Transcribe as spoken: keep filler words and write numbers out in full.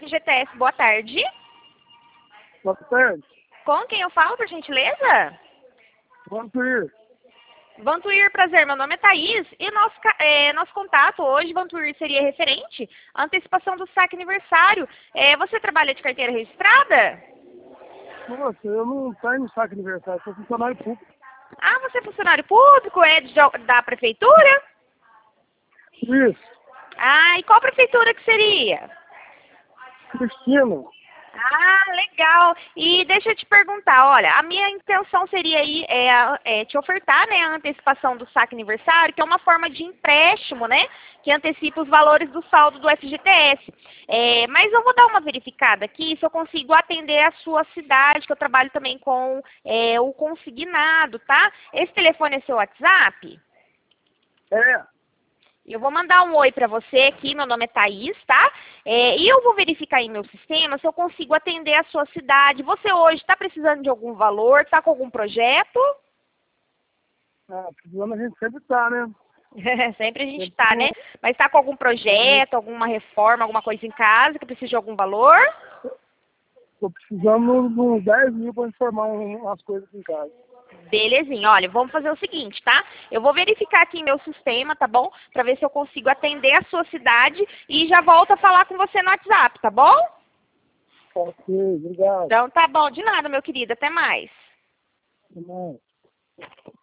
F G T S. Boa tarde. Boa tarde. Com quem eu falo, por gentileza? Vantuir. Vantuir, prazer. Meu nome é Thaís. E nosso, é, nosso contato hoje, Vantuir, seria referente à antecipação do saque aniversário. É, você trabalha de carteira registrada? Nossa, eu não tenho no saque aniversário, sou funcionário público. Ah, você é funcionário público? É de, da prefeitura? Isso. Ah, e qual prefeitura que seria? Cristina. Ah, legal. E deixa eu te perguntar, olha, a minha intenção seria aí é, é, te ofertar, né, a antecipação do saque aniversário, que é uma forma de empréstimo, né, que antecipa os valores do saldo do F G T S. É, mas eu vou dar uma verificada aqui se eu consigo atender a sua cidade, que eu trabalho também com é, o consignado, tá? Esse telefone é seu WhatsApp? É. Eu vou mandar um oi para você aqui, meu nome é Thaís, tá? É, e eu vou verificar em meu sistema se eu consigo atender a sua cidade. Você hoje está precisando de algum valor, está com algum projeto? Ah, precisando a gente sempre tá, né? Sempre a gente está, né? Mas está com algum projeto, alguma reforma, alguma coisa em casa que precisa de algum valor? Tô precisando de uns dez mil para informar umas coisas aqui em casa. Belezinha, olha, vamos fazer o seguinte, tá? Eu vou verificar aqui em meu sistema, tá bom? Pra ver se eu consigo atender a sua cidade e já volto a falar com você no WhatsApp, tá bom? Ok, obrigado. Então tá bom, de nada, meu querido, até mais. Até mais.